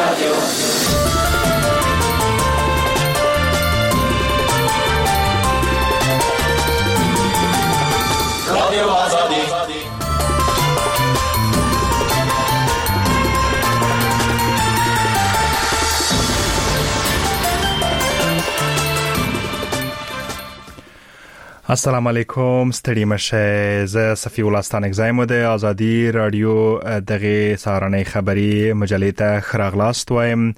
السلام علیکم ستړي مشه زه صفی الله ستانک زایم د ازادي رادیو دغه سهارنۍ خبری مجلې ته خراغلاست وایم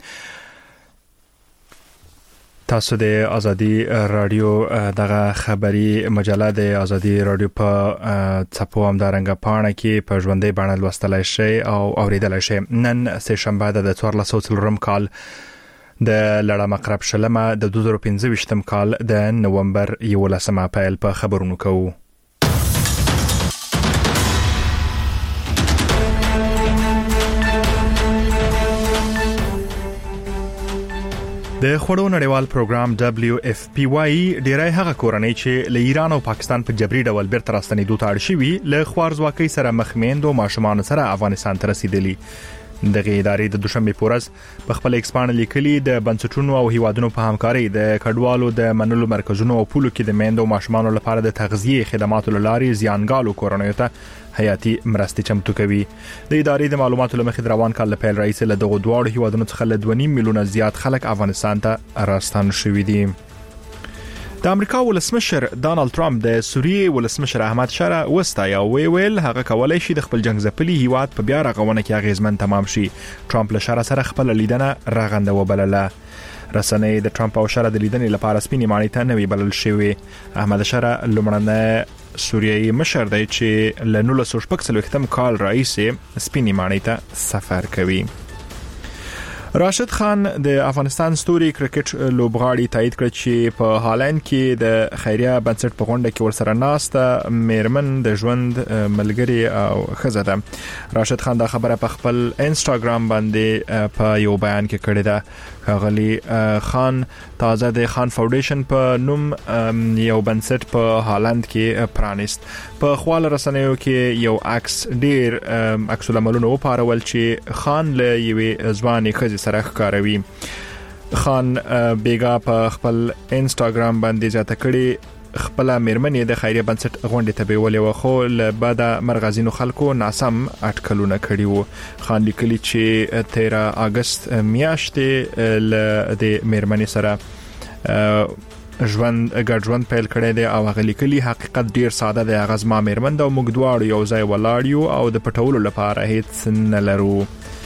تاسو د ازادي رادیو دغه خبری مجله د ازادي رادیو په چپو هم دارنګه پاڼه کې په ژوندۍ بڼه لوستلای شئ او اوریدلای شئ. نن سه شنبه د 1400 کال د لړم اقرب شلمه د 2015 کال د نومبر 11 اپریل په خبرونو کوو. د خوړو نړیوال پروګرام WFP ډیری هغه کورنۍ چې له ایران او پاکستان په جبري ډول بیرته راستنېدو ته اړ شوي له خوارځواکۍ سره مخ میندو ماشومان سره افغانستان ته رسیدلي. دغه ادارې د دوشنبه پورز په خپل ایکسپان لیکلي د بنسټونو او هیوادونو په همکارۍ د کډوالو د منلو مرکزونو او پولو کې د میندو ماشومان لپاره د تغذیه خدماتو لاري زیانګالو کورنیو ته حیاتي مرستې چمتو کوي. د ادارې د معلوماتو لمخې روان کال په رئیس له دغه دوه هیوادونو څخه له 2.5 میلیونه زیات خلک افغانستان ته راستان شوي دي. د امریکا ولسمشر ډانلډ ترامپ د سوریې ولسمشر احمد شاه وستایا ویل هغه کولای شي د خپل جنگ ځپلي هیواد په بیا رغونه کې اغیزمن تمام شي. ترامپ له شاه سره خپل لیدنه راغنده وبلله. رسنۍ د ترامپ او شاه د لیدنې لپاره سپینې ماڼۍ ته نوې بلل شوې. احمد شاه لومړنی سوریایي مشر دی چې له 1946 کال راهیسې سپینې ماڼۍ ته سفر کوي. راشد خان د افغانستان ستوري کرکټ لوبغاړي تایید کړ چې په هالند کې د خیریه بنسټ په غونډه کې ورسره ناسته میرمن د ژوند ملګری او ښځه ده. راشد خان دا خبره په خپل انستګرام باندې په یو بیان کې کړې ده. غلی خان تازه د خان فاونډیشن په نوم یو بنسټ په هالند کې پرانیست. په خپل رسنیو کې یو عکس ډیر عکس العملونه وپارول چې خان له یوې ځوانې ښځې سره ښکاروي. خان بیګا په خپل انستګرام باندې ځاته کړي خپل میرمنې د خیریه بنسټ غونډې ته بیولې و خو له بعد مرغزینو خلکو ناسم اټکلونه کړي وو. خان لیکلي چې 13 اگست میاشتې له د میرمنې سره ګډ ژوند پیل کړی دی او هغه لیکلي حقیقت ډیر ساده دی. هغه زما میرمن ده او موږ دواړو یو ځای ولاړ یو او د پټولو لپاره هیڅ نه لرو.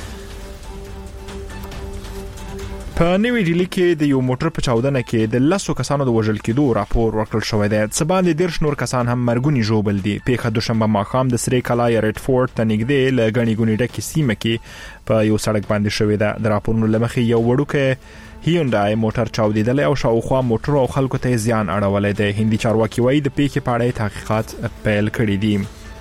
په نیوی ډیلی کې د یو موټر په چاودنه کې د 10 کسانو د وژل کېدو راپور ورکړل شوی دی. څه باندې 10 نور کسان هم مرګونی ژوبل دي. پیښه دوشنبه ماښام د سری کلا ریډ فورټ ته نږدې له غنی ګونی ډکې سیمه کې په یو سړک باندې شوې ده. د راپورونو لمخې یو وړوکی هیونډای موټر چاودیدل او شاوخوا موټر او خلکو ته زیان اړولې ده. هندي چارواکي وایي د پیښې په اړه تحقیقات پیل کړي دي.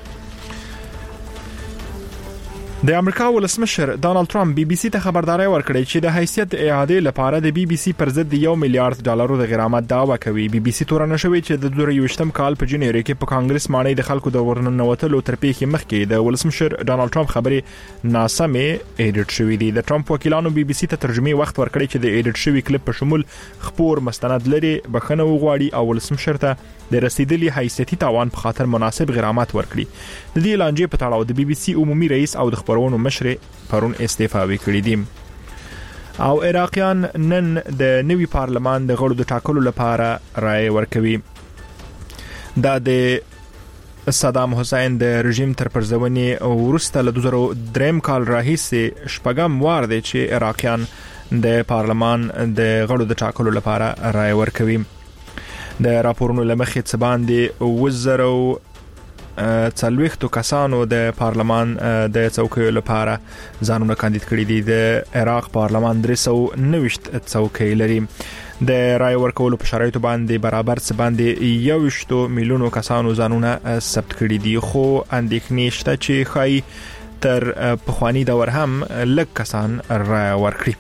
د امریکا ولسمشر ډانلډ ترامپ BBC ته خبرداري ورکړې چې د حیثیت اعاده لپاره د BBC پر ضد $1 میلیارډ د غرامت دعوه کوي. BBC تورن شوی چې د 2020 کال په جنوري کې په کانګرس ماڼۍ د خلکو د ورننوتلو تر پیښې مخکې د ولسمشر ډانلډ ترامپ خبرې ناسمه ایډیټ شوې دي. د ترامپ وکیلانو BBC ته ترجمه وخت ورکړی چې د ایډیټ شوی کلیپ په شمول خبر مستند لري بخنه وغواړي او ولسمشر ته د رسیدلي حیثیتي تاوان په خاطر مناسب غرامت ورکړي. د دې لانجې په تړاو د BBC عمومي رئیس او د خبرونو مشر پرون استعفا وکړي دي. او عراقیان نن د نوي پارلمان د غړو د ټاکلو لپاره رائے ورکوي. دا د صدام حسین د رژیم تر پرځونې وروسته له 2003 کال راهیسې شپږم وار دی چې عراقیان د پارلمان د غړو د ټاکلو لپاره رائے ورکوي. د راپورونو لمخې څه باندې 40 کسانو د پارلمان د څوکیو لپاره ځانونه کاندید کړي دي. د عراق پارلمان 390 څوکۍ لري. د رائے ورکولو په شرایطو باندې برابر څه باندې 21 میلیونو کسانو ځانونه ثبت کړي دي خو اندېښنې شته چې خای تر پخوانی دور هم لږ کسان رائے ورکړي.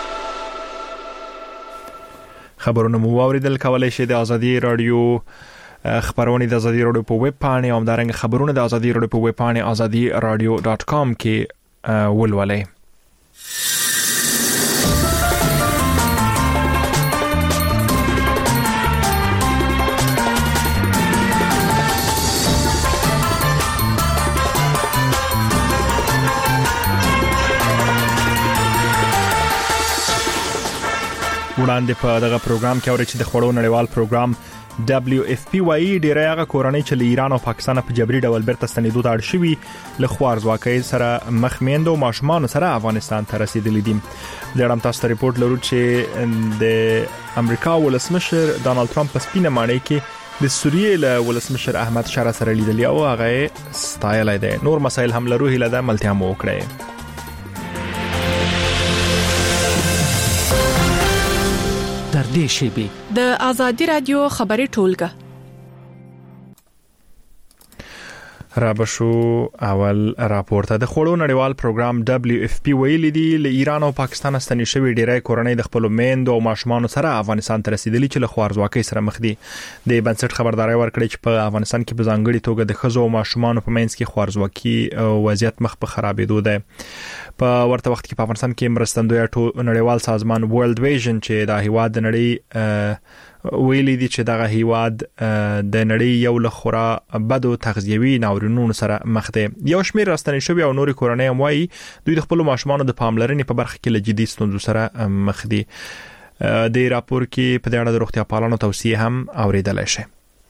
خبرونه مو واوریدل. کولای شئ د ازادي رادیو خبرونه د ازادي رادیو په ویب پاڼه او همدارنګه خبرونه د ازادي رادیو په ویب پاڼه azadiradio.com کې ولولئ. وړاندې په دغه پروګرام کې اوري چې د خوړو نړیوال پروګرام WFP ډیری هغه کورنۍ چې له ایران او پاکستان په جبري ډول بیرته ستنېدو ته اړ شوي له خوارځواکۍ سره مخ میندو او ماشومان سره افغانستان ته رسیدلي دي. د اړم تاسو ته ریپورت لرو چې د امریکا ولسمشر ډانلډ ټرمپ په سپینه ماڼۍ کې د سوریې له ولسمشر احمد شاه سره لیدلی او هغه ستایل دی. نور مسایل هم لرو هیله ده ملتیا مو وکړئ. در دې شیبه د ازادي رادیو خبري ټولګه را بشو اول راپورته د خوړو نړیوال پروګرام WFP ویلي دی له ایران او پاکستان ستنې شوی ډیری کورنۍ د خپل میندو او ماشومان سره افغانستان ته رسیدلي چې له خوارځواکۍ سره مخ دي. د بنسټ خبرداري ورکړي چې په افغانستان کې په ځانګړي توګه د ښځو او ماشومان په منځ کې خوارځواکۍ وضعیت مخ په خرابېدو ده. په ورته وخت کې په افغانستان کې مرستندوی نړیوال سازمان ورلد ویژن چې د هیواد د نړۍ ویلي دي چې دغه هیواد د نړۍ یو له خورا بدو تغذیوي ناورینونو سره مخ دی. یو شمېر راستنې شوی او نوري کورنۍ هم وایي دوی د خپل ماشومانو د پاملرنې په برخه کې له جدي ستونزو سره مخ دي. د راپور کې په اړه د روغتیا پالانو توصیه هم اوریدل شي.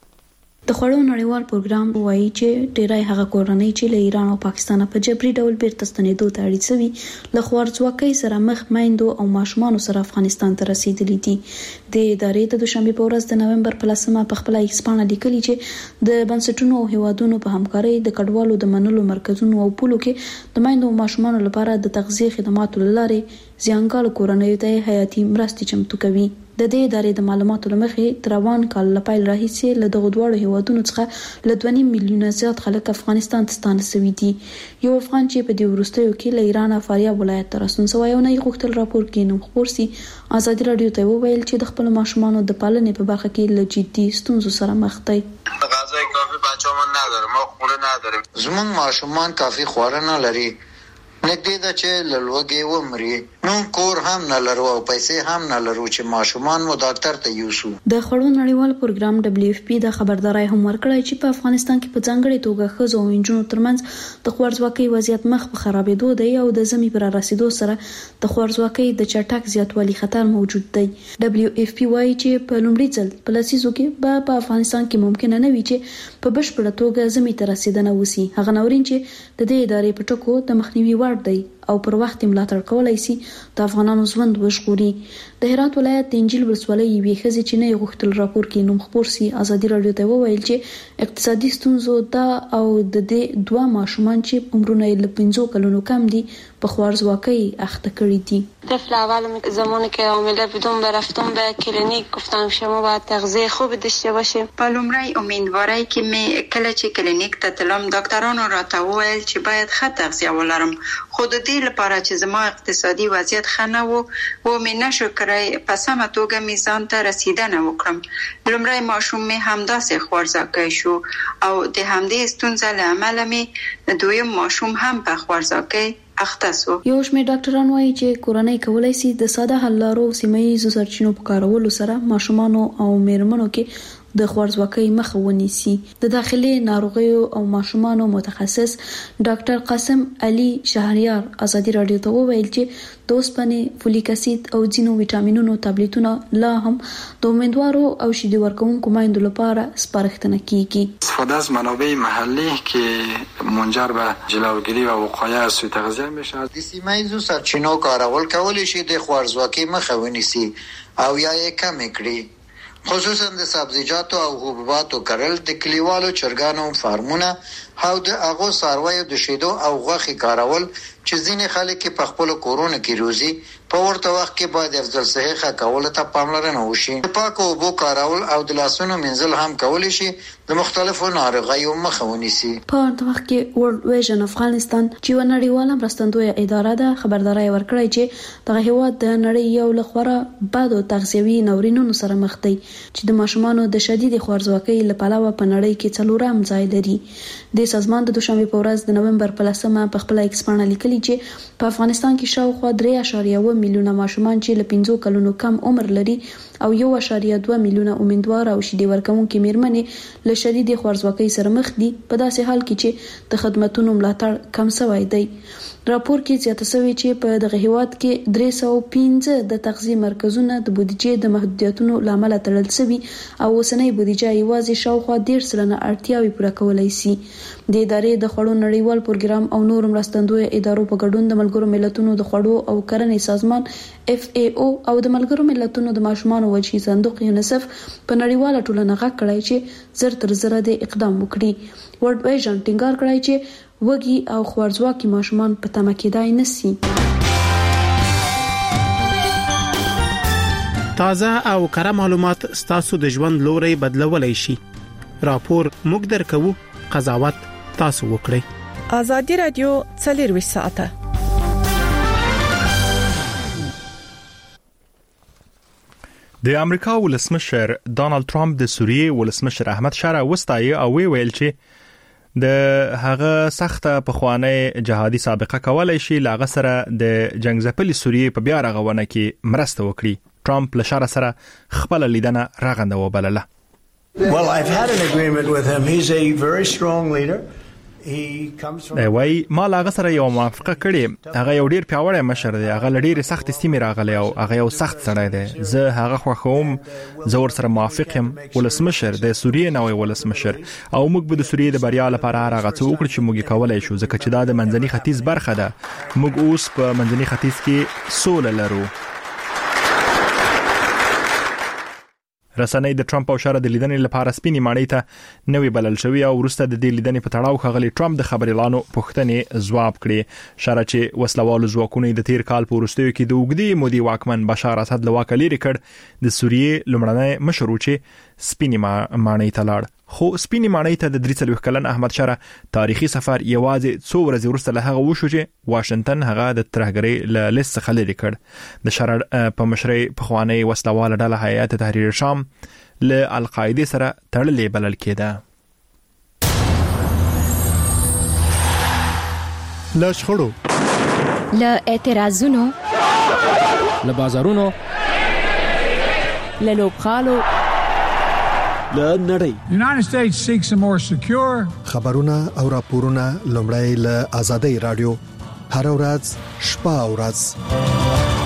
د خوړو نړیوال پروګرام وایي چې ډیری هغه کورنۍ چې له ایران او پاکستان په جبري ډول بیرته ستنېدو ته اړ شوي له خوارځواکۍ سره مخ میندو او ماشومان سره افغانستان ته رسیدلي دي. د ادارې د دوشنبه په ورځ د نومبر په 10 په خپل ایکس باندې لیکلي چې د بنسټونو او هیوادونو په همکارۍ د کډوالو د منلو مرکزونو او پولو کې د میندو او ماشومان لپاره د تغذیه خدماتو لارې زیانګال کورنۍ ته حیاتي مرستې چمتو کوي. د دې ادارې د معلوماتو لمخې تروان کال لپاره راهیسې له دغه دوه هیوادونو څخه له 2.5 میلیونه زیات خلک افغانستان ته ستانه شوي دي. یو افغان چې په دې وروستیو کې له ایران فاریاب ولایت ته راستون شوی او نه غوښتل راپور کې نوم خبر سي. ازادي رادیو ته وویل چې د خپل ماشومانو د پالنې په برخه کې له جدي ستونزو سره مخ دي. غذای کافی بچه‌مون نداره، ما خونه نداریم. زمون ماشومان کافی خوړه نه لري. نګدې دا چې لوګي ومري نو کور هم نه لرو او پیسې هم نه لرو چې ماشومان مو ډاکټر ته یوسو. د خوړو نړیوال پروګرام WFP د خبرداري هم ورکړی چې په افغانستان کې په ځانګړي توګه ښځو او نجونو ترمنځ د خوارځواکۍ وضعیت مخ په خرابېدو دی او د زمي پر رسیدو سره د خوارځواکۍ د چټک زیاتوالي خطر موجود دی. WFP وايي چې په لومړي ځل په لسیزو کې په افغانستان کې ممکن نه وي چې په بشپړه توګه زمي ته رسیدنه وسی. هغه نورین چې د دې ادارې په ټکو د مخنیوي وړ دی او پر وخت ملاتړ کولای شي د افغانانو ژوند وژغوري. د هرات ولایت د انجیل ولسوالۍ یوې ښځې چې نه غوښتل راپور کې نوم خبر سي ازادي رادیو ته وویل چې اقتصادي ستونزو دا او د دې دوه ماشومان چې عمرونه یې له 15 کلونو کم دي په خوارځواکۍ اخته کړي دي. طفل اول زمانی که حامله بودم رفتم به کلینیک گفتم شما باید تغذیه خوب داشته باشیم. په لومړی امیدواری کې می کله چې کلینیک ته تلم ډاکټرانو راته وویل چې باید ښه تغذیه ولرم. خو د دې لپاره چې زما اقتصادي وضعیت ښه نه و مې نشو کړی په سمه توګه میزان ته رسیدنه وکړم. لومړی ماشوم می همداسې خوارځواکی شو او د همدې ستونزې له امله می دویم ماشوم هم په خوارځواکی اختصو. یو شمېر ډاکټران وایي چې کورنۍ کولای شي د ساده حل لارو سیمه‌ییزو سرچینو په کارولو سره ماشومان او میرمنو کې د خوارځواکۍ مخه ونیسي. د داخلي ناروغیو او ماشومانو متخصص ډاکټر قاسم علي شهریار ازادي رادیو ته وویل چې د اوسپنې، فولیک اسید او ځینو ویټامینونو ټابلیټونه لا هم د امیدوارو او شیدې ورکوونکو میندو لپاره سپارښتنه کیږي. استفاده از منابع محلی که منجر به جلوگیری و وقایع از سوء تغذیه میشه. د سیمه‌ییزو سرچینو کارول کولی شي د خوارځواکۍ مخه ونیسي او یا یې کم کړي. خصوصا د سبزیجاتو او حبوباتو کرل د کلیوالو چرګانو فارمونه او د هغه سارویو د شیدو او غوښې کارول چې ځینې خلک په خپل کورونه کې روزي په ورته وخت کې باید افضل صحي کول ته پاملرنه وشي. پاکو اوبو کارول او د لاسونو مینځل هم کولی شي د مختلفو ناروغیو مخه ونیسي. په ورته وخت کې ورلد ویژن افغانستان چې نړیواله مرستندویه اداره ده خبرداري ورکړی چې دغه هیواد د نړۍ یو لخوا بد او تغذیوي ناورینونو سره مخ دی چې د ماشومانو د شدید خوارځواکۍ لپاره په نړۍ کې څلورم ځای لري. د سازمان د دوشنبه په ورځ د نومبر په 10مه په خپل ایکس باندې لیکلي چې په افغانستان کې شاوخوا 3.1 میلیونه ماشومان چې له 15 کلونو کم عمر لري او 1.2 میلیونه امیندوار او شیدې ورکوونکي میرمنې له شدید خوارځواکۍ سره مخ دي په داسې حال کې چې د خدماتو ملاتړ کم شوی دی. راپور کې زیاته شوی چې په دغه هیواد کې 315 د تغذیه مرکزونه د بودیجې د محدودیتونو لامل تړل شوی او اوسنۍ بودیجه یوازې شاوخوا 1.5% اړتیاوې پوره کولای شي. د ادارې د خوړو نړیوال پروګرام او نور مرستندویه ادارو په ګډون د ملګرو ملتونو د خوړو او کرنې سازمان FAO او د ملګرو ملتونو د ماشومانو وجهي صندوق یونیسف په نړیواله ټولنه غږ کړی چې زر تر زره د اقدام وکړي. ورلد ویژن ټینګار کړی چې وږي او خوارځواکي ماشومان په تمه کېدای نشي. تازه او کره معلومات ستاسو د ژوند لوري بدلولای شي. راپور موږ درکو، قضاوت تاسو وکړئ. ازادي رادیو 24 ساعته. د امریکا ولسمشر ډانلډ ټرمپ د سوریې ولسمشر احمد شاه وستایي او ویل چې د هغه سخته پخوانی جهادي سابقه کولای شي لاغه سره د جنگ ځپلې سوریې په بیا رغونه کې مرسته وکړي. ټرمپ له شاه سره خپل لیدنه راغنده وبلله. Well, I've had an agreement with him. He's a very strong leader. وای ما لاغه سره یو موافقه کړې. هغه یو ډیر پیاوړی مشر دی. هغه لډیر سخت سیمه راغلی او هغه یو سخت سړی دی. زه هغه خوښوم. زه ور سره موافق یم. ولسمشر د سوریې نوې ولسمشر او موږ به د سوریې د بریا لپاره هغه څه وکړو چې موږ کولای شو ځکه چې دا د منځني ختیځ برخه ده. موږ اوس په منځني ختیځ کې سوله لرو. رسنۍ د ټرمپ او شاه د لیدنې لپاره سپینې ماڼۍ ته نوې بلل شوې او وروسته د دې لیدنې په تړاو ښاغلي ټرمپ د خبريالانو پوښتنې ځواب کړي. شاه چې وسلوالو ځواکونو د تیر کال په وروستیو کې د وګړي مودي واکمن بشار اسد له واک لري کړ د سوریې لمړنۍ مشر چې سپینې ماڼۍ ته لاړ. خو سپینې ماڼۍ ته د 43 کلن احمد شاه تاریخي سفر یوازې څو ورځې وروسته له هغه وشو چې واشنگټن هغه د ترهګرۍ له لیست څخه لري کړ. د شاه په مشرۍ په خوانی وسلواله ډله هیئت تحریر شام له القاعده سره تړلې بلل کېده. له شخړو، له اعتراضونو، له بازارونو، له لوبغالو، له نړۍ. United States seeks a more secure. خبرونه او راپورونه لومړی له آزادۍ رادیو هر ورځ شپه او ورځ.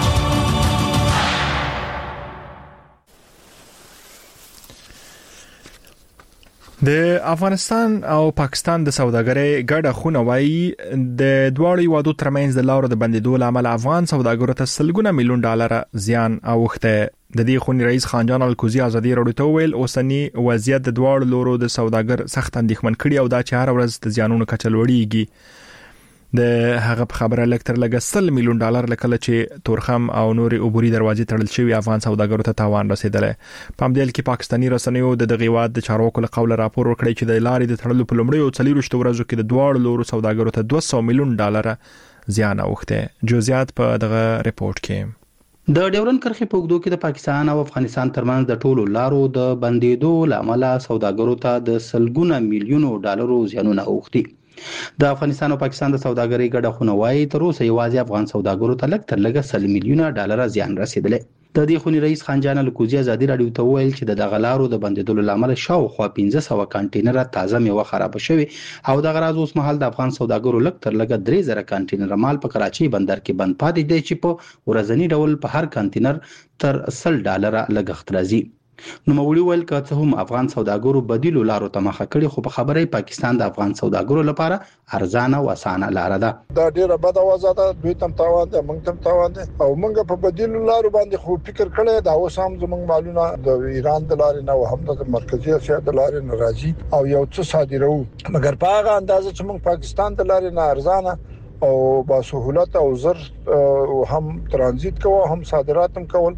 د افغانستان او پاکستان د سوداګرۍ ګډه خونه وایي د دوه هیوادو ترمنځ د لارو د بندیدو لامل افغان سوداګرو ته سلګونه میلیون ډالر زیان اوښته. د دې خونې رئیس خانجان الکوزی ازادي راډیو ته ویل اوسنی وضعیت د دوه لورو د سوداګر سخت اندېښمن کړي او دا چې هر ورځ د زیانونو کچه لوړیږي. د هغه په خبره لکتر لګ 100 میلیون ډالر لکه چې تورخم او نوري عبوري دروازې تړل شوی افغان سوداګرو ته تاوان رسیدل. په همدې کې پاکستانی رسنیو د دغیواد د چارواکو له قوله راپور ورکړی چې د لارې د تړلو په لومړیو 40 ورځو کې د دوه لورو سوداګرو ته 200 میلیون ډالر زیان اوښته. جزئیات په دغه ریپورت کې. د ډیورن کرښې په اوږدو کې د پاکستان او افغانستان ترمنځ د ټولو لارو د بندیدو لامل سوداګرو ته د سلګونه میلیونو ډالرو زیانونه اوښتي. د افغانستان او پاکستان د سوداګرۍ ګډه خونه وايي تر اوسه یوازې افغان سوداګرو ته لږ تر لږه 100 میلیونه ډالر زیان رسیدلی. د دې خونې رئیس خانجان الکوزی ازادي راډیو ته ویل چې د دغه لارو د بندیدلو لامل شاوخوا 1500 کانټینر تازه میوه خراب شوی او د غراض اوس مهال د افغان سوداګرو لږ تر لږه 3000 کانټینر مال په کراچي بندر کې بند پاتې دی چې په ورځنی ډول په هر کانټینر تر $100 لګښت راځي. نو مولوی ویل که څه هم افغان سوداګرو بدیلو لارو ته مخه کړي خو په خبره پاکستان د افغان سوداګرو لپاره ارزانه او اسانه لار ده. دا ډیره بده وضع ده، دوی تم تاوان ده، موږ تم تاوان ده او موږ په بدیلو لارو باندې خو فکر کړی دا اوس هم زموږ مالونه د ایران د لارې نه او هم د مرکزی اسیا د لارې نه راځي او یو څه صادرو، مګر په هغه اندازه چې موږ پاکستان د لارې نه ارزانه او با سهولت او زر هم ترانزیت کوو هم صادرات هم کول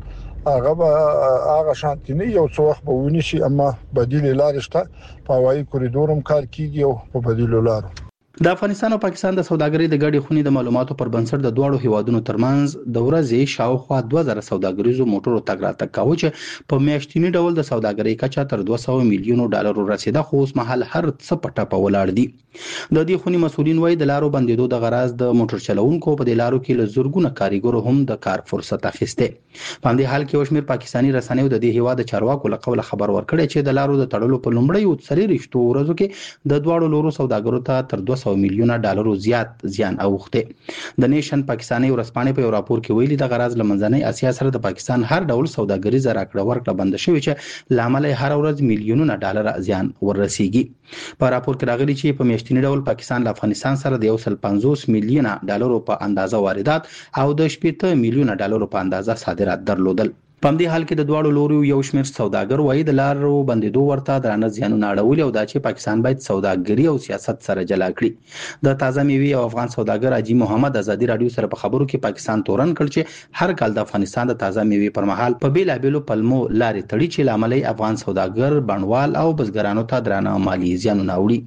هغه شانتي یو څو وخت به ونی شي، اما بدیل لارې شته په هوایي کوریډور هم کار کیږي او په بدیل لارو. د افغانستان او پاکستان د سوداګرۍ د ګډې خونې د معلوماتو پر بنسټ د دوه هیوادونو ترمنځ د ورځې شاوخوا 2000 سوداګریزو موټرو تګ راتګ کاوه چې په میاشتنی ډول د سوداګرۍ کچه تر 200 میلیونو ډالر رسیده، خو اوس مهال هر څه پټه په ولاړ دي. د دې خونې مسولین وایي د لارو بندیدو د غراض د موټر چلوونکو په د لارو کې له زورګونه کاریګرو هم د کار فرصت اخیسته. په دې حال کې وشمیر پاکستانی رسنیو د دې هیواد چارواکو له قوله خبر ورکړی چې د لارو د تړلو په لومړیو 3 ورځو کې د دوه لورو سوداګرو ته تر 200 میلیونه ډالر زیات زیان اوخته. د نیشن پاکستاني ورسپانې په یو راپور کې ویلي د غراض لمنځنۍ اسیا سره د پاکستان هر ډول سوداګریزه راکړه ورکړه بند شوې چې لامل هر ورځ میلیونونه ډالر زیان ورسیږي. په راپور کې راغلي چې په میاشتنی ډول پاکستان له افغانستان سره د 150 میلیونه ډالر په اندازه واردات او د 80 میلیونه ډالر په اندازه صادرات درلودل. په دې حال کې د دوه لوري یو شمېر سوداګر وایي د لارو بندیدو ورته درانه زیانونه اړولي او دا چې پاکستان باید سوداګري او سیاست سره جلا کړي. د تازه میوي او افغان سوداګر اجي محمد ازادي رادیو سره په خبرو کې پاکستان تورن کړ چې هر کال د افغانستان د تازه میوي پر مهال په بیلابیلو پلمو لارې تړي چې لامل افغان سوداګر بڼوال او بزګرانو ته درانه مالی زیانونه وړي.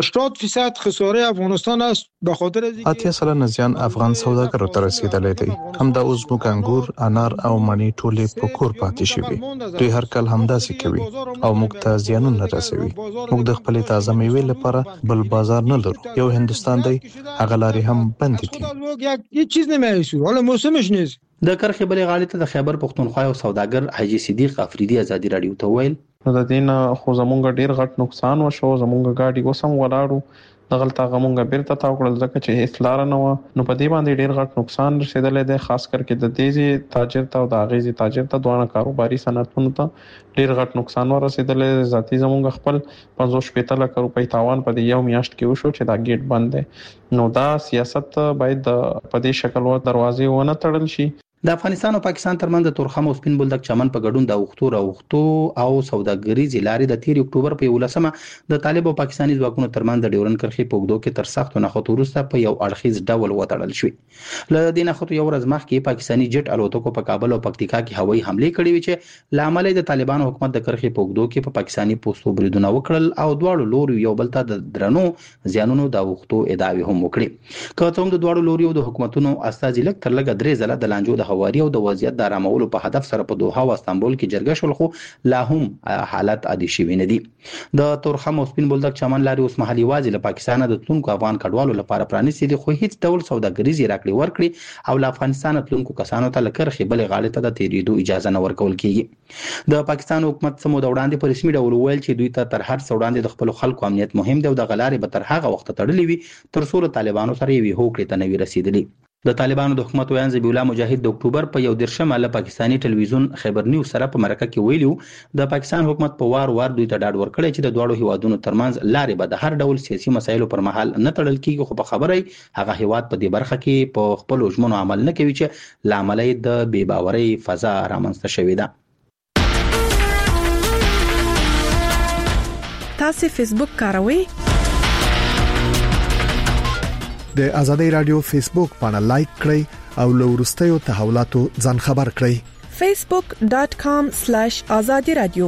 80% خساره افغانستان است به خاطر از اینکه 80% زیان افغان سوداګرو ته رسیدلی دی. هم د ازبک انګور، انار او مڼې ټولې په کور پاتې شوي. دوی هر کال همداسې کوي او موږ ته زیانونه رسوي. موږ د خپل تازه میوې لپاره بل بازار نه لرو. یو هندستان دی، هغه لارې هم بند دي. هیڅ چیز نمی‌رسه. حالا موسمش نیست. د کرخې بلې غاړې ته د خیبر پښتونخوا او سوداګر حاجی صدیق افریدي ازادي رادیو ته ویل د دین خو زمونږ ډیر غټ نقصان وشو، زمونږ گاډي وسم ولاړو دغلطه غمونږ بیرته تاو کړل ځکه چې هیڅ لار نه و. نو په دې باندې ډیر غټ نقصان رسیدلی دی، خاص کر کې د دیزي تاجر ته او د اغیزي تاجر ته دوه کاروباري صنعتونو ته ډیر غټ نقصان ورسیدلی. ذاتی زمونږ خپل 550 لک روپۍ تاوان په یو میاشت کې وشو چې دا گیټ بند دی. نو دا سیاست باید په دې شکل و دروازې ونه تړل شي. د افغانستان او پاکستان ترمنځ د تورخم او سپین بولدک چمن په ګډون د اوختو او سوداګریزي لارې د 13 اکتوبر په 11مه د طالب او پاکستاني ځواکونو ترمنځ د ډیورن کرښې په اوږدو کې تر سختو نښتو وروسته په یو اړخیز ډول وتړل شوې. له دې نښتو یو ورځ مخکې پاکستاني جټ الوتکو په کابل او پکتیکا کې هوایي حمله کړې وې چې لامل د طالبانو حکومت د کرښې په اوږدو کې په پاکستاني پوستو بریدونه وکړل او دواړو لوري یو بل ته د درنو زیانونو د اوختو ادعاوې هم وکړي. که څوم د دواړو لوري د حکومتونو استازي لک تر لګ درې ځله د لانجو د هواري او د وضعیت د آرامولو په هدف سره په دوحه او استانبول کې جرګه شول، خو لا هم حالت عادي شوی نه دي. د تورخم او سپین بولدک چمن لارې اوس مهال یوازې له پاکستان د تلونکو افغان کډوالو لپاره پرانیستي دي، خو هیڅ ډول سوداګریزي راکړې ورکړي او له افغانستان تلونکو کسانو ته له کرښې بلې غاړې ته د تیریدو اجازه نه ورکول کیږي. د پاکستان حکومت سمو د وړاندې په رسمي ډول ویل چې دوی ته تر هر څه وړاندې د خپل خلکو امنیت مهم دی او د غلارې به تر هغه وخت تړلې وي تر څو له طالبانو سره یې هوکړې ته نوي رسیدلی. د طالبانو د حکومت ویان ذبیح الله مجاهد د اکتوبر په 11مه له پاکستاني ټلویزیون خیبر نیوز سره په مرکه کې ویلو د پاکستان حکومت په وار دوی ته ډاډ ورکړی چې د دوړو هیوادونو ترمنځ لارې به د هر ډول سیاسي مسایلو پر مهال نه تړل کیږي، خو په خبره هغه هیواد په دې برخه کې په خپل ژمنو عمل نه کوي چې لامل د بې باورۍ فضا رامنځته شوې ده. تاسو فیسبوک کاروئ؟ د آزادۍ رادیو فیسبوک پاڼه لایک کړئ او له وروستیو تحولاتو ځان خبر کړئ. facebook.com/azadi radio.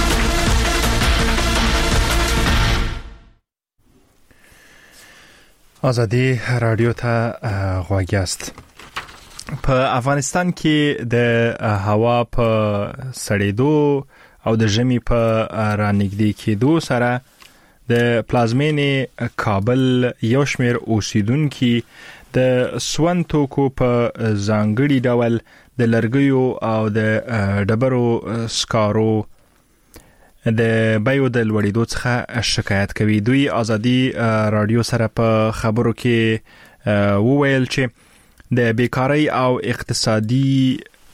آزادی رادیو ته غوږ یاست. په افغانستان کې د هوا په سړېدو او د ژمي په رانږدې کېدو سره د پلازمینې کابل یو شمېر اوسیدونکو د سون توکو په ځانګړي ډول د لرګیو او د ډبرو سکارو د بیو د لوړېدو څخه شکایت کوي. دوی آزادي رادیو سره په خبرو کې وویل چې د بیکاری او اقتصادي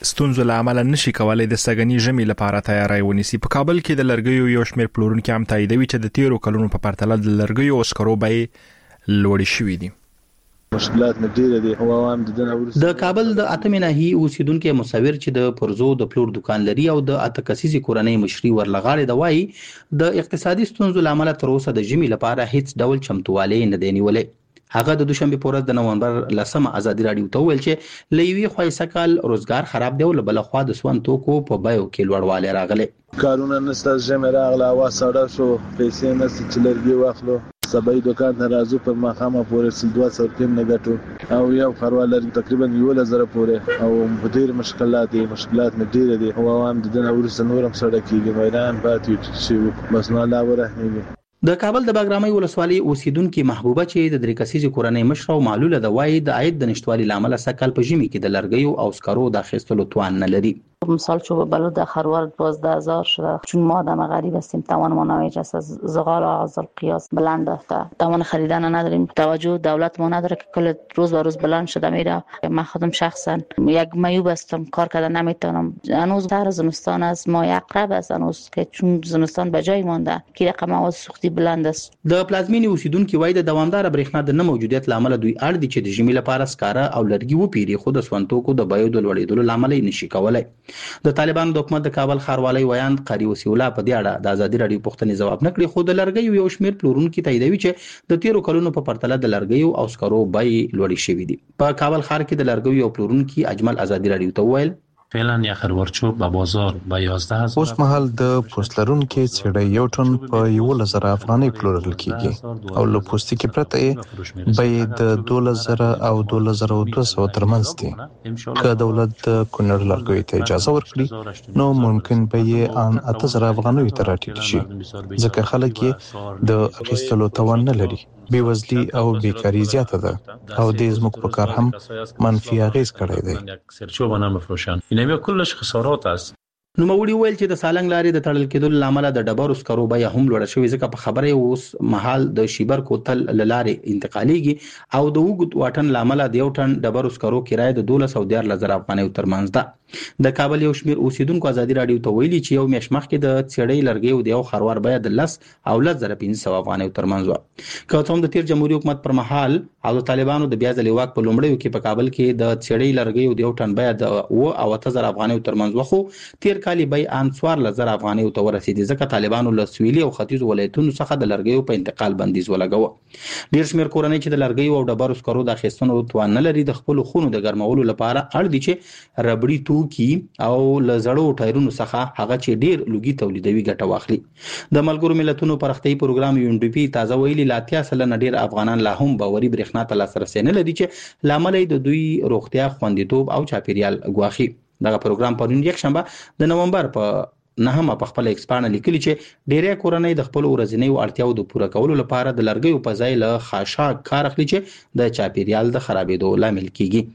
ستونزو له امله نشي کولای د سګنی ژمي لپاره تیاری ونیسي. په کابل کې د لرګیو یو شمېر پلورونکي هم تاییدوي چې د تیرو کلونو په پرتله د لرګیو او سکرو بیې لوړې شوې دي. مشکلات ډېر دي او عوام د کابل د اتمه ناحیه اوسیدونکو مصور چې د پرزو د پلور دکان لري او د اتکسیزي کورنۍ مشري ورلغاړي د وای د اقتصادي ستونزو لامل تر اوسه د ژمي لپاره هیڅ ډول چمتووالی نه دی نیولې. هغه د دوشنبه په ورځ د نومبر 10 ازادي رادیو ته ویل چې لوي خوایسه کال روزګار خراب دی او بل خو د سون توکو په بایو کې لوړواله راغله. کارونه نسته ژمه راغله وا ساړه شو پیسې نسته چې لرګي واخلو سبای دکان ته راځو پر مخامه پورې 200 کم نه ګټو او یو خروالر تقریبا 1000 پورې او ډېر مشکلات نه ډېر دي او عوام د دنیا ورسره نورم سره کیږي میدان پاتې شي بس نه لا ورهږي. د کابل د باګرامي ولسوالۍ اوسیدونکو محبوبه چې د درې کسیزي کورنۍ مشر او معلوله د وای د عاید د نشټوالي لامل سکل په ژمي کې د لرګیو او سکرو د اخیستلو توان نه لري. مثال چوب بلود خروار 12000 شده چون ما آدم غریب هستیم توان ما نمیرسه زغال از القیاس بلند رفته توان خریدن نداریم توجه دولت ما نداره که کل روز به روز بلند شده میره. من خودم شخصا یک میوب هستم کار کردن نمیتونم هنوز تر زمستان است ما اقرب است هنوز که چون زمستان به جای مونده که رقم آواز سوختی بلند است. د پلازمینی اوسیدونکو وای د دوامدار برېښنا د نه موجودیت لامل دوی اړ دي چې د ژمي لپاره سکاره او لرګي وپیری خو د سونتوکو د بایو د لوړېدلو لامل نشي کولای. د طالبانو د حکومت د کابل ښاروالۍ ویاند قاری وسی الله په دې اړه د ازادي رادیو پوښتنې ځواب نکړي خو د لرګیو یو شمېر پلورونکي تاییدوي چې د تیرو کلونو په پرتله د لرګیو او سکرو بیې لوړې شوې دي. په کابل ښار کې د لرګیو یو پلورونکي اجمل ازادي رادیو ته وویل فعلا یا خروارچوب په بازار به 11000 اوس مهال د پوستلرون کې چړې یو ټن په 11000 افغانۍ پلورل کیږي او له پوستي کې پرته به د 2000 او 2200 ترمنځ دي. که دولت د کونړ لرګیو ته اجازه ورکړي نو ممکن به یې ان 8000 افغانۍ ته راټیټ شي ځکه خلک یې د اخیستلو توان نه لري. بیوزلی او بیکاری زیاته ده او د زموږ په کار هم منفي اغیز کړی دی. سرچوبه نه مفروشان اینه کلش خسارات است. نوموړي ویل چې د سالنګ لارې د تړل کېدو لامل د ډبرو سکرو بیه هم لوړه شوې ځکه په خبره اوس محل د شیبر کوتل لارې انتقالیږي او د وګت واټن لامل د یو ټن ډبرو سکرو کرایه د 12000 افغانۍ ترمنځ ده. د کابل یو شمېر اوسیدونکو ازادي رادیو ته ویلي چې یو میاشت مخکې د چړې لرګیو د یو خروار بیه د 10 او 10500 افغانۍ ترمنځ و. که څوم د تیر جمهوریت حکومت پر مهال او طالبانو د بیا ځلې واک په لومړیو کې په کابل کې د چړې لرګیو د یو ټن بیه د 8000 افغانۍ ترمنځ و خو تیر کال بیه ان 4000 افغانۍ ته ورسېدې ځکه طالبانو له سویلي او ختیځ ولایتونو څخه د لرګیو په انتقال بندیز ولګاوه. ډیر شمېر کورنۍ چې د لرګیو او ډبرو سکرو د اخیستنو توان نه لري د خپل خونو د ګرمولو لپاره اړ دي چې ربړي توکي او لزړو ټایرونو څخه هغه چې ډیر لوګي تولیدوي ګټه واخلي. د ملګرو ملتونو پرختي پروګرام UNDP تازه ویلي لاتیا سلنه ډیر افغانان لا هم باوري برېښنا ته لاسرسي نه لري چې لامل د دوی روغتیا خوندیتوب او چاپیریال ګواخي. دغه پروګرام پرون یک شنبه د نومبر په نهمه په خپل ایکسپانه لیکلي چې ډیری کورنۍ د خپل ورځنیو اړتیاو د پوره کولو لپاره د لرګیو په ځای له خاشاک کار اخلي چې د چاپیریال د خرابېدو لامل کیږي.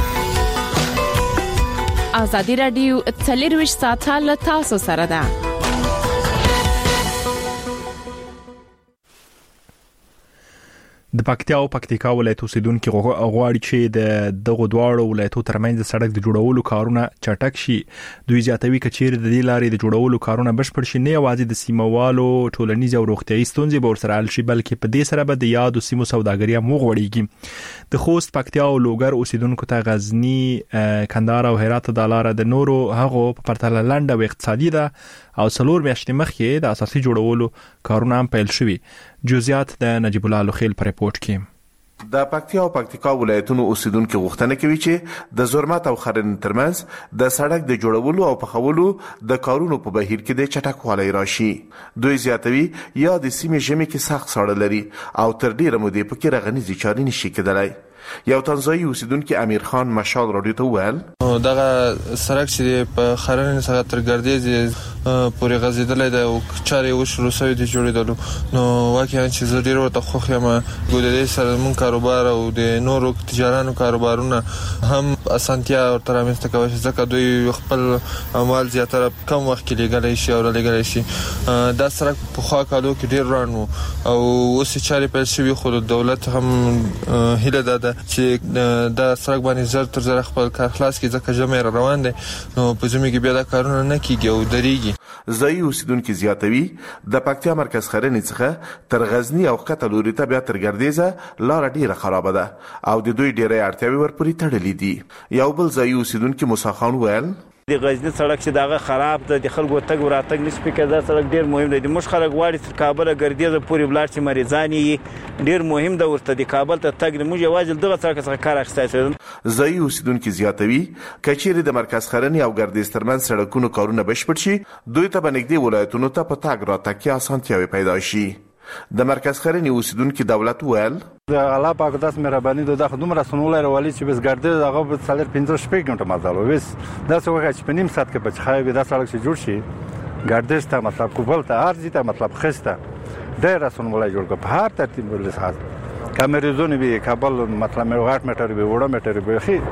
ازادي رادیو 24 ساعته له تاسو سره ده. د پکتیا او پکتیکا ولایت اوسیدونکو غواړي چې د دغه دواړو ولایتو ترمنځ د سړک د جوړولو کارونه چټک شي. دوی زیاتوي چې چیرې د دې لارې د جوړولو کارونه بشپړ شي نه یوازې د سیموالو ټولنیز او روغتيایي ستونزې به ورسره حل شي بلکې په دې سره به د یادو سیمو سوداګري هم وغوړيږي. د خوست پکتیا او لوګر اوسیدونکو ته غزنی کندهار او هرات د لارې د نورو هغو په پرتله لنډه او اقتصادي ده او څلور میاشتې مخکې د اساسي جوړولو کارونه هم پیل شوي. جزئیات د نجیب الله لوخیل پر ریپورت کې. د پکتیا او پکتیکا ولایتونو اوسیدونکو غوښتنه کوي چې د زرمت او خرن ترمنځ د سړک د جوړولو او پخولو د کارونو په بهیر کې د چټکوالي راشي. دوی زیاتوي یا د سیمې ژمي کې سخت ساړه لري او تر ډیره مودې پکې رغنیزي چارې نشي کېدلای. یو تنزایی اوسیدونکو امیر خان مشال رادیو ته ویل دغه سړک چې په خرن څخه تر ګردیز پورې غځیدلې ده او چارې وشرو شوې دي جوړېدل نو واقعا چې زه ډیر ورته خوښ یم ګودلې سره مون کاروبار او د نورو تجارانو کاروبارونه هم اسانتیا ورته رامنځته کوي ځکه دوی خپل اموال زیاتره کم وخت کې لګلای شي او لګلای شي. دا سړک په خوا کالو کې ډیر روان او اوس چارې پیل شوې خو دولت هم هله ده ده چې د سړک باندې زر تر زر خپل کار خلاص کی ځکه جمع روان دي نو په ژمي کې بیا دا کارونه نه کیږي او درېږي. ځایي اوسیدونکو زیاتوي د پکتیا مرکز خرنې څخه تر غزنی او ښکته لوري ته بیا تر ګردیزه لار ډیره خراب ده او د دوی ډیره اړتیاوي ورپورې تړلې دي. یو بل ځایي اوسیدونکو موسی خان ویل د غزنی سړک چې دغه خراب ده د خلکو تګ وراتګ نسبي کده سړک ډیر مهم دی. موږ خلک واړي تر کابل ګردیزه پورې بلار چې مریضان یې ډیر مهم ده ورته د کابل ته تګ موږ یوازې دغه سړک څخه کار اخیستای. ځایي اوسیدونکو زیاتوي کچېرې د مرکز خرنې او ګردیز ترمنځ سړکونو کارونه بشپړ شي دوی ته بنګدي ولایتونو ته په تګ راتګ کې اسانتیاوي پیدا شي. د مرکز خرنې اوسیدونکو دولت ویل د الله پاک داس مهرباني د خدوم رسنولای راولي چې بس ګرځي دغه په 15 غنټه مزال وس دا څه وخت چې په نیم ساعت کې په خای به دا سړک چې جوړ شي ګردش ته مطلب کوبل ته ارزي ته مطلب خسته ډېر رسنولای جوړ کو په هر ترتیب ولسات کیمرې به کابل مطلب مې 8 متر به وړه متر به خي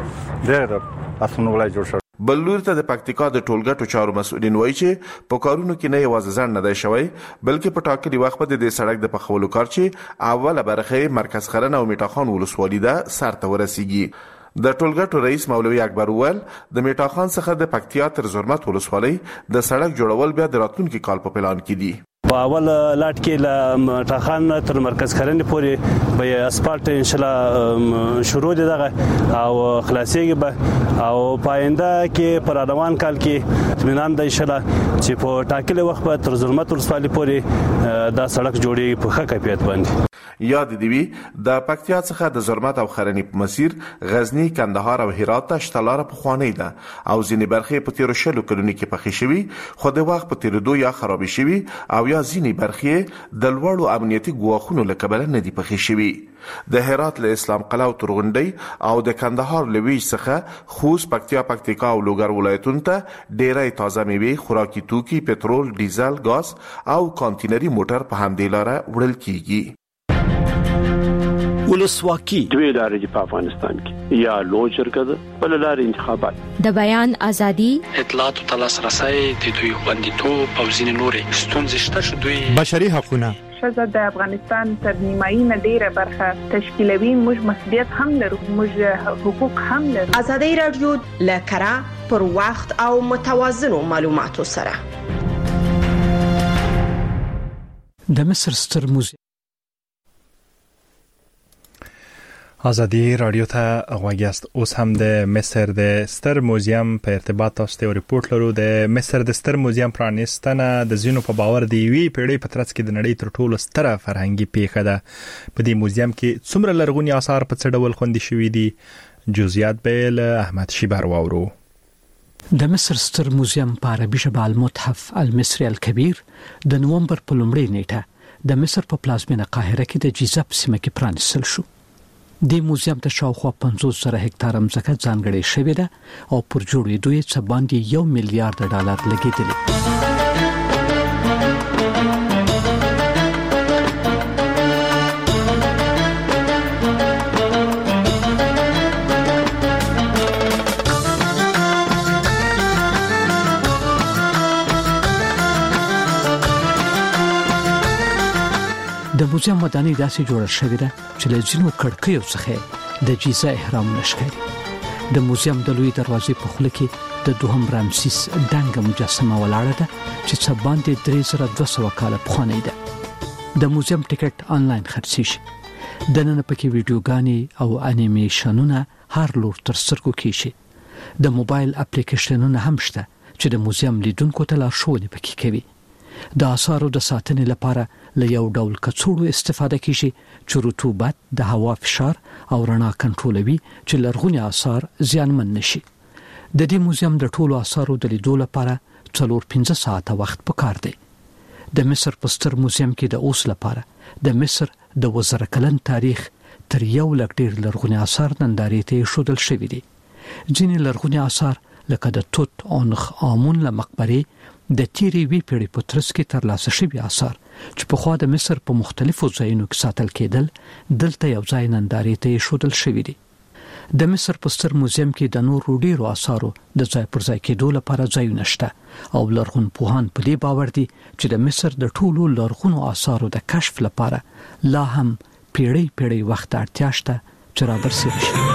ډېر رسنولای جوړ شو. بلور ته د پکتیکا د ټولګټو چارو مسؤلین وایي چې په کارونو کې نه یوازې ځان نه دی شوی بلکې په ټاکلي وخت په د سړک د پخولو کار چې اوله برخه مرکز خرن او میټاخان ولسوالۍ ده سر ته ورسیږي. د ټولګټو رئیس مولوي اکبر ول د میټاخان څخه د پکتیا تر زرمت ولسوالۍ د سړک جوړول بیا د راتلونکي کال په پلان کې دي. په اول لاټ کې له ټاخان تر مرکز خرنې پورې به اسفالټ ان شاء الله شروع دي دغه او خلاصيږي به او پاینده کې پر روان کال کې اطمینان د ان شاء الله چې په ټاکلي وخت به تر ظلمت ورسوالي پورې دا سړک جوړي په ښه کیفیت باندې. یاد دی وی د پکتیا څخه د زرمت او خرنې په مسیر غزنی کندهار او هرات ته شتلاره په خوانی ده او ځینې برخې په تیر شلو کلونو کې پخې شوی خو د وخت په تیر دوه یا خراب شوی او یا ځینې برخې د لوړو امنیتي ګواښونو لکبل نه دی پخې شوی. د هرات له اسلام قلعه او ترغونډي او د کندهار له ویج څخه خوست پکتیا او لوګر ولایتونو ته ډېرې تازه میوې خوراکي توکي پټرول ډیزل غاز او کانټینري موټر په همدې لاره وړل کیږي. ولسواکي دوی لارې په افغانستان کې یا لوی شرکت بل لارې انتخابات د بیان ازادي اطلاعات او تلاسرسي د دوی خوندیتوب او ځینې نورې ستونزې شته چې دوی بشري حقوقونه ښځه د افغانستان تر نیمایي نه ډیره برخه تشکیلوي. موږ مسؤلیت هم لرو موږ حقوق هم لرو. ازادي رادیو لکرا پر وخت او متوازنو معلوماتو سره د مصر ستر موزیم ازادي رادیو ته غواګیاست. اوس هم د مصر د ستر موزیم په ارتباط تاسو ته ریپورت لرو. د مصر د ستر موزیم پرانیستنه د زینو په باور دی وی پیړۍ په ترڅ کې د نړۍ تر ټولو ستره فرهنګي پیښه ده. په دې موزیم کې څومره لرغوني آثار په څه ډول خوندي شوي دي جزئیات به له احمد شیبر واورو. د مصر ستر موزیم په عربي ژبه المتحف المصري الكبير د نومبر په لومړۍ نیټه د مصر په پلازمینه قاهره کې د جیزاب سیمه کې پرانیستل شو. د موزیم ته شاوخوا 50,000 هکتار ځمکه ځانګړې شوې ده او پر جوړېدو یې څه باندې $1 میلیارډ لګېدلي. د موزیم ودانۍ داسې جوړه شوې ده چې له ځینو کړکیو څخه د جیزا احرام نشکري. د موزیم د لوی دروازې په خوله کې د دوهم رامسیس دنګ مجسمه ولاړه ده چې څه باندې 3200 کاله پخوانۍ ده. د موزیم ټیکټ آنلاین خرڅیږي. د نن پکې ویډیوګانې او انیمیشنونه هر لور تر سترګو کیږي. د موبایل اپلیکیشنونه هم شته چې د موزیم لیدونکو ته لارښوونې پکې کوي. د آثارو د ساتنې لپاره له یو ډول کڅوړو استفاده کیږي چې رطوبت، د هوا فشار او رڼا کنټرولوي چې لرغوني آثار زیانمن نشي. د دې موزیم د ټولو آثارو د لیدو لپاره 4-5 ساعته وخت پکار دی. د مصر په ستر موزیم کې د اوس لپاره د مصر د 1000 کلن تاریخ تر 1 لک ډیر لرغوني آثار نندارې ته شودل شوي دي. ځینې لرغوني آثار لکه د توت عنخ آمون له مقبره د تیری وی پیړۍ په ترڅ کې ترلاسه شوي آثار چې په خوا د مصر په مختلفو ځایونو کې ساتل کېدل دلته یو ځای نندارې ته شودل شوي دي. د مصر په ستر موزیم کې د نورو ډیرو آثارو د ځای پر ځای کېدو لپاره ځایونه شته او لرغون پوهان په دې باور دي چې د مصر د ټولو لرغونو آثارو د کشف لپاره لا هم پیړۍ وخت اړتیا شته چې را برسېره شي.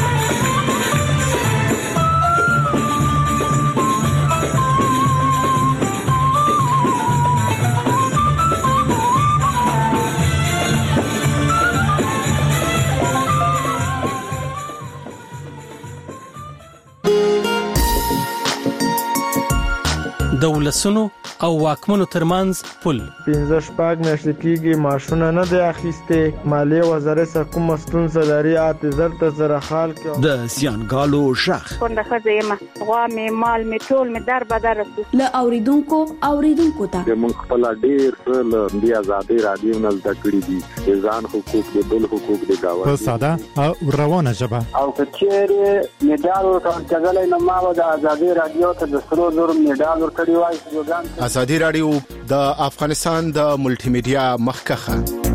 د ولسونو او واکمنو ترمنځ پل 15 میاشتې کېږي ماشونه نه دی اخیسته. مالیه وزارت کوم ستونزه لري اته زر خال کې د زیانګالو شخ څنګه خزیمه غوا می مال می ټول می در بدر له اوریدونکو ته موږ خپل ډیر څه د آزادۍ رادیو نل تکړی دي ځان حقوق د بل حقوق د گاوه په ساده او روانه ژبه او کچېره میډال ورکړل کېدل نو ما د آزادۍ رادیو ته د سرو زر میډال ورکړی وای. ازادي رادیو د افغانستان د ملټي میډیا مخکخه